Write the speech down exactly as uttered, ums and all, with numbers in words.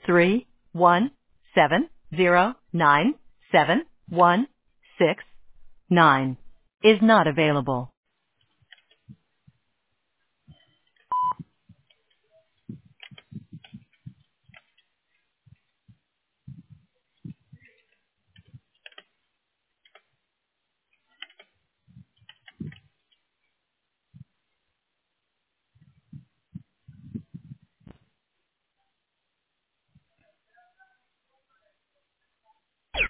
three one seven zero nine seven one six nine is not available.